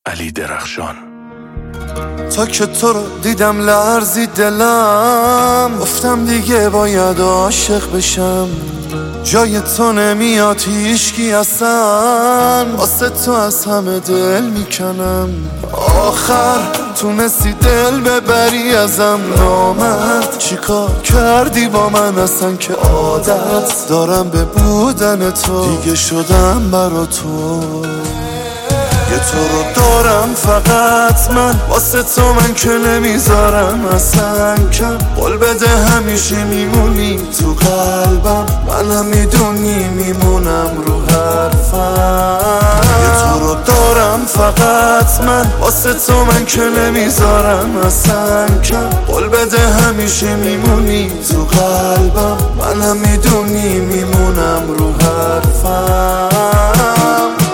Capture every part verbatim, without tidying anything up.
علی درخشان. تا که تو رو دیدم لرزید دلم، گفتم دیگه باید عاشق بشم. جای تو نمیاد هیچکی اصلا، واسه تو از همه دل میکنم. آخر تونستی دل ببری ازم، نامرد چیکار کردی با من اصلا که عادت دارم به بودن تو، دیگه شدم برا تو. یه تو رو دارم فقط من، واسه تو من که نمیذارم اصلا کم. قول بده همیشه میمونی تو قلبم، منم میدونی میمونم رو حرفم. یه تو رو دارم فقط من، واسه تو من که نمیذارم اصلا کم. قول بده همیشه میمونی تو قلبم، منم میدونی میمونم رو حرفم.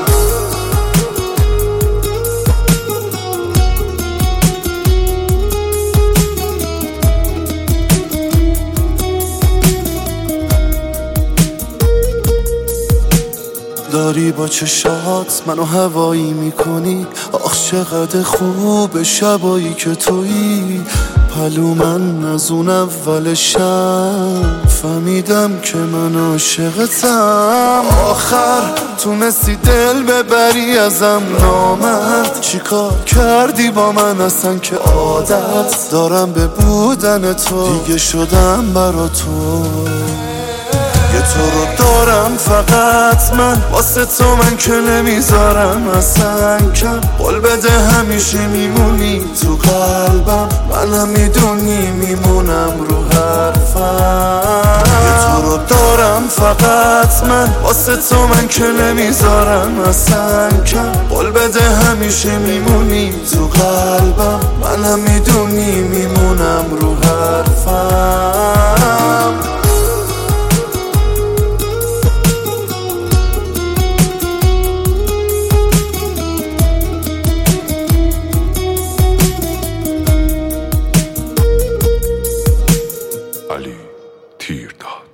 داری با چشات منو هوایی میکنی، آخ چقدر خوب شبایی که تویی. پلو من از اون اول شب فهمیدم که من عاشقتم. آخر تونستی دل ببری ازم، نامرد چیکار کردی با من اصلا که عادت دارم به بودن تو، دیگه شدم برا تو. یه تو رو دارم فقط من، واسه تو من که نمیذارم اصلا کم. قول بده همیشه میمونی تو قلبم، منم میدونی میمونم رو حرفم. یه تو رو دارم فقط من، واسه تو من که نمیذارم اصلا کم. قول بده همیشه میمونی تو قلبم، منم میدونی میمونم رو حرفم. علی تیر داد.